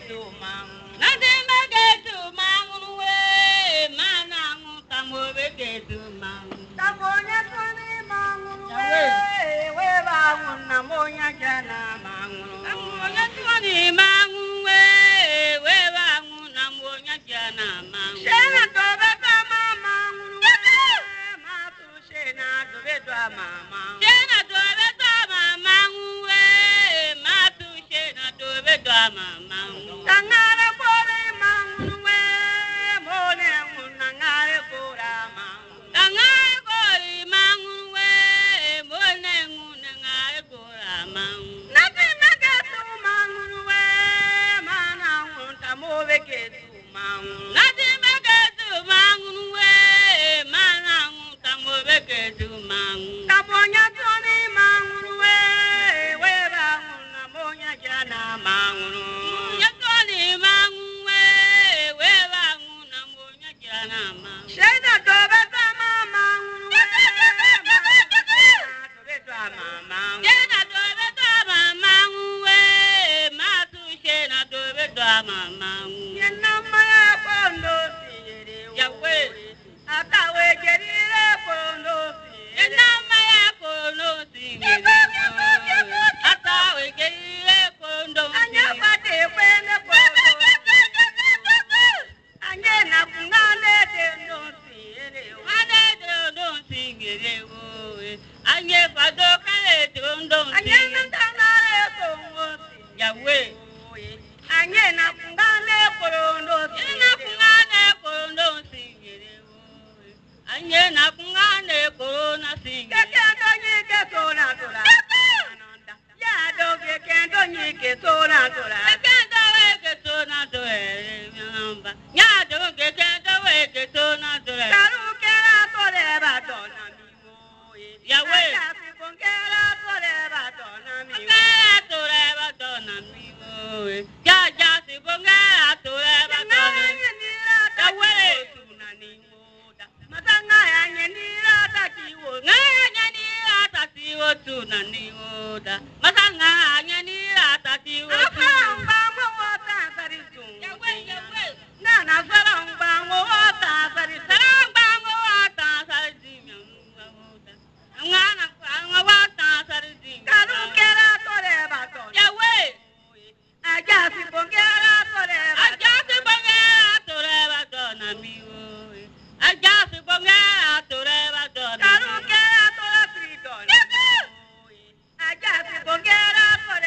tu mang. Nothing make tu mang we manang tamo beke tu mang. Tamonya tuni mang we bangun namonya jana mang. Tamonya tuni mang we bangun namonya jana mang. Shena to beta mama matu shena to beta mama. Shena to beta mama we matu shena to beta mama. Tangara pole mang we mone nangare pora mang. Tangara pole mang we mone nangare pora mang. Nati nagetu mang we manang tamo beke tu mang. Nati nagetu mang we manang tamo beke tu mang. Tamonya toni mang we bangun namonya jana mang. Ya toni mang we bangun namonya jana mang. Shena to beta mama we to beta mama. Shena to beta mama we matu shena to beta mama. Yena maya kondo sire yawe atawe jerire kondo sire. Yena maya kondo sire atawe jerire kondo sire. Anya pate kwende kondo anye na kungane dendo sire wane dendo sire anye pado kale dendo sire anye ntanare kongo yawe anye na kungane kondo sire na kungane kondo sire anye na kungane korona sire kendo nyike sona tora ya doge kendo nyike sona tora kendo weke sona tora nyamba ya doge kendo weke sona tora karukera tore batona mimo yawe kongera tore batona mimo kongera tore batona mimo ya si kongera tore batona yawe tunanimo matanga yanyenira takiwo yanyenira takiwo tunanimo matanga yanyenira takiwo afamba wota saritu yawe nana saramba wota saritu saramba wota saritu ngana wota saritu karukera tore batona yawe ajasi bongera tore batona miwo ajasi bongera tore batona karukera tore tritona ajasi bongera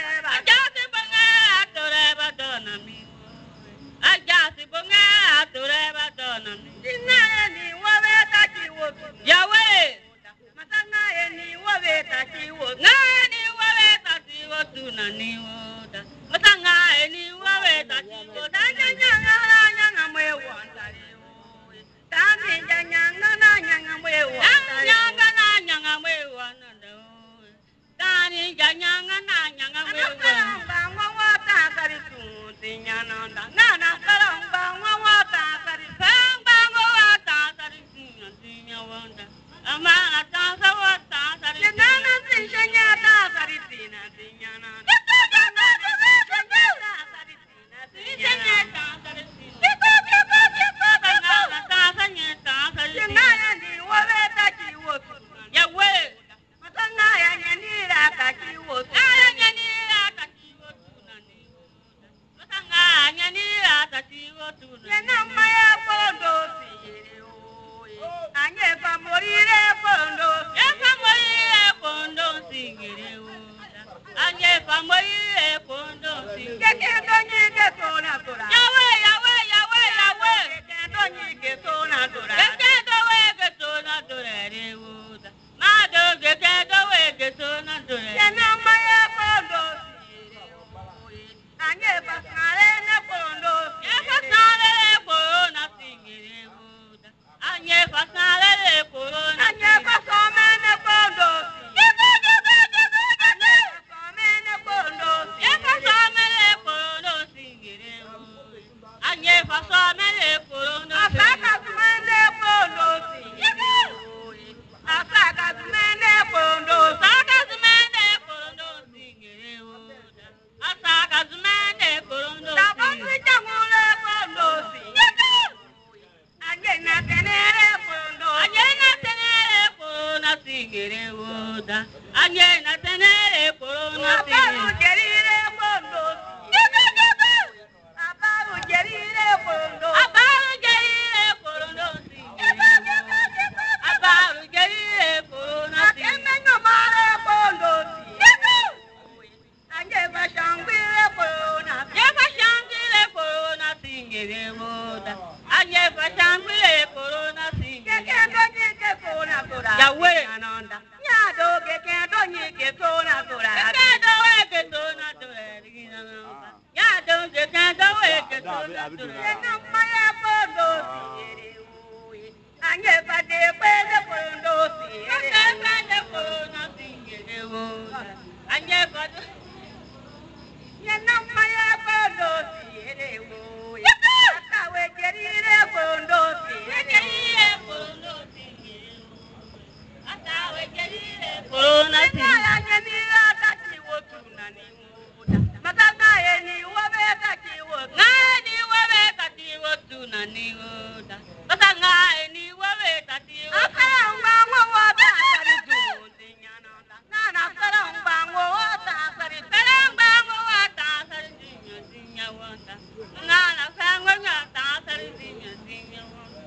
tore batona miwo ajasi bongera tore batona dinaye ni wabeta kiwotu yawe matanga ni wabeta kiwotu ngani wabeta kiwotu na niwoda matanga ni wabeta kiwotu nyanga mwewandari tani nyanga mwewandari nyanga mwewandari tani nyanga mwewandari bangwa wata kari tunti nyananda nana karamba wata kari bangwa wata kari tunti nyawanda amana tasa wata kari nana tinshanya ta kari tina tinyananda Corona. Pachambule corona sing. Ke corona cora. Yawe ananda. Nyado ke kendo ke corona cora. Kendo ke corona cora. Nyado ke kendo ke corona cora. Namaya pondo siere uye. Anye pade pede pondo siere. Anye pade corona siere uye. Anye pade. Namaya pondo siere uye. Atawe kerire pondo siere. Atawe kerire corona siere. Anye ataki wotuna ni muda. Matanga eni wabe ataki wotuna. Ngani wabe ataki wotuna ni muda. Matanga eni wabe ataki wotuna. Akanga wota asari zundi nyana. Nana karamba wota asari. Karamba wota asari zinya wota. Nana karamba wota asari zinya wota.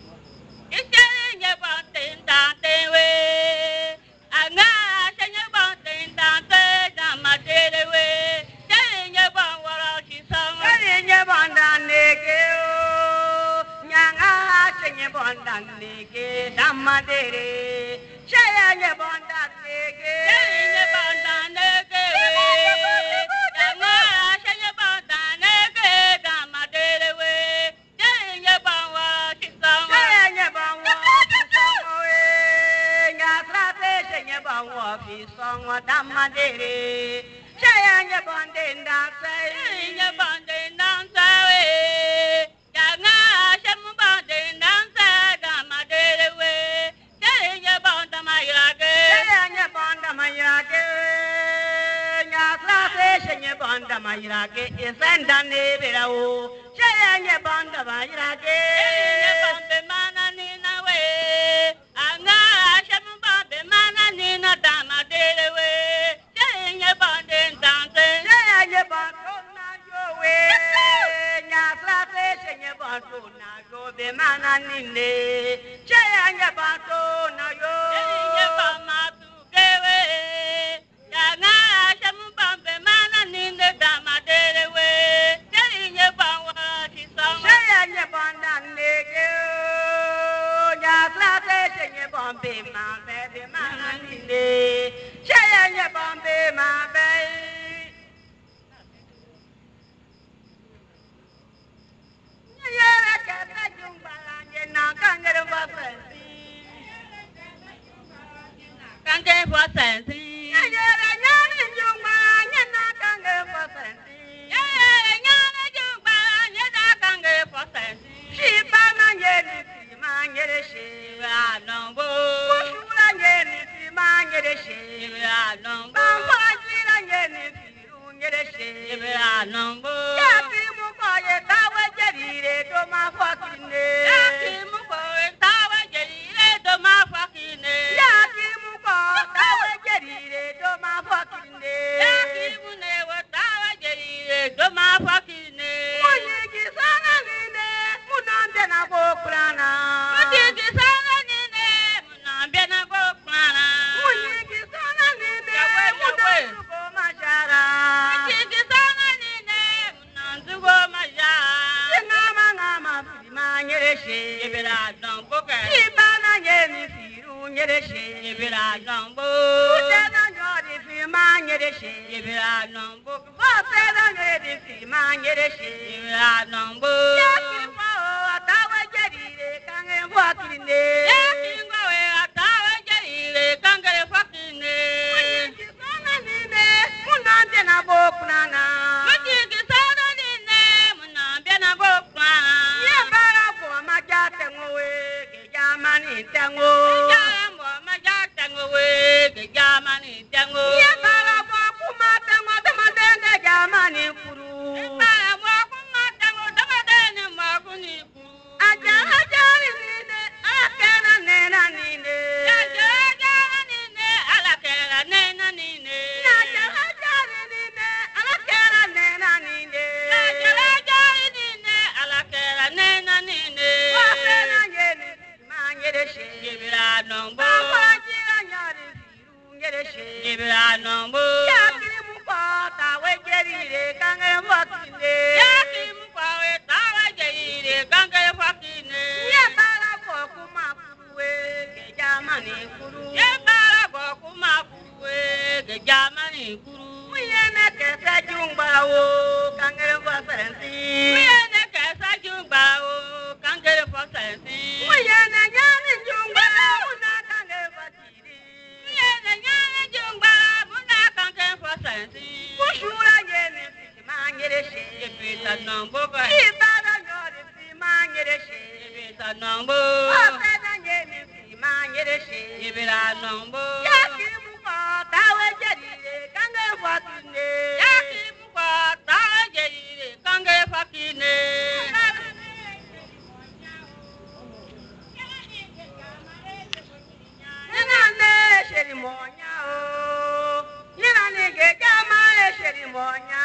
Isere nye bante ndante we. Anga senye bante ndante damadere we. Senye nye bangwara chisama. Senye nye bandane o. Nyanga senye bandane ke damadere. Senye nye bandane ke. Senye nye bandane ke we. Nyanga senye bandane ke damadere we. Senye nye bangwara chisama. Senye nye bangwara chisama we. Nyasrate senye bangwara chisama damadere. Senye nye bandane danse. Senye nye bandane danse we. Nyanga senye bandane danse damadere we. Senye nye bandane mayake. Senye nye bandane mayake. Nyasrate senye bandane mayake. Isendane berao. Senye nye bandane mayake. Senye nye bandane mananina we. Anga senye bandane mananina damadere we. Senye nye bandane danse. Senye nye bandane yo we. Nyasrate senye bandane yo be mananine. Senye nye bandane yo. Senye nye bandane we. Yanga senye bandane mananine damadere we. Senye nye bandane chisama. Senye nye bandane yo. Nyasrate senye bandane mananine. Senye nye bandane mananine. Yere kete jumbala nyena kangere vasensi. Kangere vasensi. Yere nyane jumbala nyena kangere vasensi. Yere nyane jumbala nyena kangere vasensi. Shibana nyeni sima nyere shiva nombo. Kushula nyeni sima nyere shiva nombo. Bambajira nyeni siru nyere shiva nombo. Yati mukoye tawe jerire do ma fakine. Yati mukoye tawe jerire do ma fakine. Yati mukoye tawe jerire do ma fakine. Yati munewe tawe jerire do ma fakine. Mujiki sana nine munambe na bokurana. Mujiki sana nine munambe na bokurana. Mujiki sana nine munambe go majara. Mujiki sana nine munambe go majara. Ngama ngama prima nyereshe ebera domboke. Ibana nyemi firu nyereshe ebera dombo. Utena nyori prima nyereshe ebera domboke. Botena nyori prima nyereshe ebera dombo. Yakimbo atawa jerire kange fakine. Yakimbo atawa jerire kange fakine. Mujiki sana nine munambe na bokunana. Mujiki sana nine munambe na bokunana. Yebara bo majate ngowe ke jamani tango. Jambo majate ngowe ke jamani tango. Yebara bo kumate ngote madenge jamani kuru. Yebara bo kumate ngote madenge makuni kuru. Aja ajari nine akena kesa jungbawo kangere fasaransi. Muyana kesa jungbawo kangere fasaransi. Muyana nyani jungbawo na kangere fatiri. Muyana nyani jungbawo na kangere fasaransi. Kushura yene mangere she. Yepeta namboba. Ibara nyori mangere she. Yepeta nambo. Wapeta yene mangere she. Yepeta nambo. Yakimu kwa tawe jerire kangere fatine. Yakimu kwa tawe jerire kangere fatine. Nene sherimonya o. Nene gegamare sherimonya.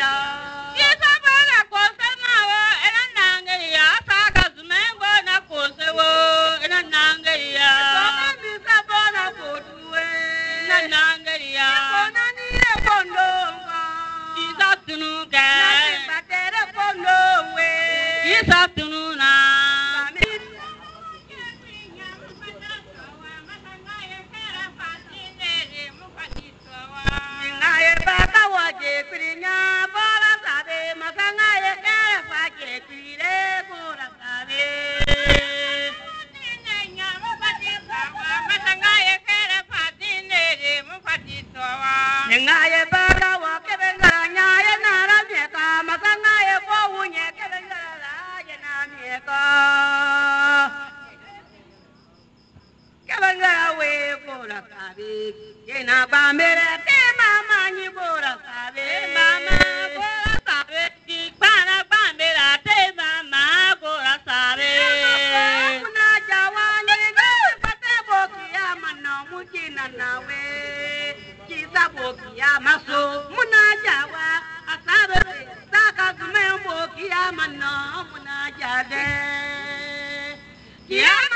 Yeah.